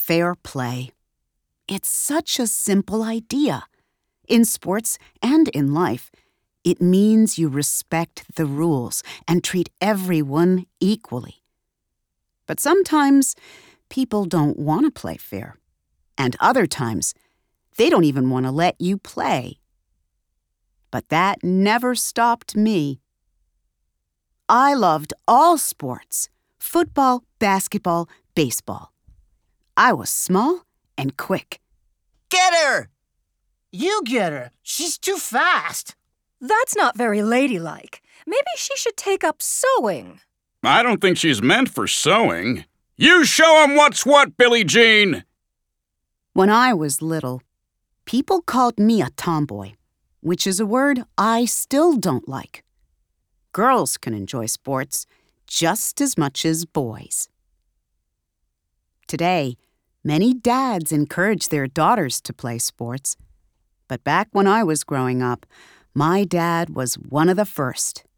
fair play. It's such a simple idea. In sports and in life, it means you respect the rules and treat everyone equally. But sometimes people don't want to play fair. And other times, they don't even want to let you play. But that never stopped me. I loved all sports: football, basketball, baseball. I was small and quick. Get her! You get her. She's too fast. That's not very ladylike. Maybe she should take up sewing. I don't think she's meant for sewing. You show 'em what's what, Billie Jean! When I was little, people called me a tomboy, which is a word I still don't like. Girls can enjoy sports just as much as boys. Today, many dads encourage their daughters to play sports. But back when I was growing up, my dad was one of the first.